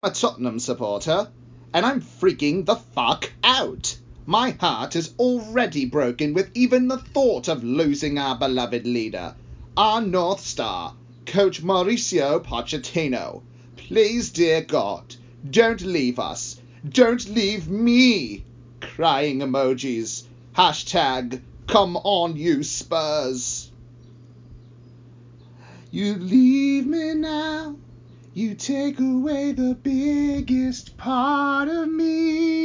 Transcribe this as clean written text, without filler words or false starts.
a Tottenham supporter, and I'm freaking the fuck out. My heart is already broken with even the thought of losing our beloved leader, our North Star, Coach Mauricio Pochettino. Please, dear God, don't leave us. Don't leave me. Crying emojis. Hashtag, come on, you Spurs. You leave me now. You take away the biggest part of me.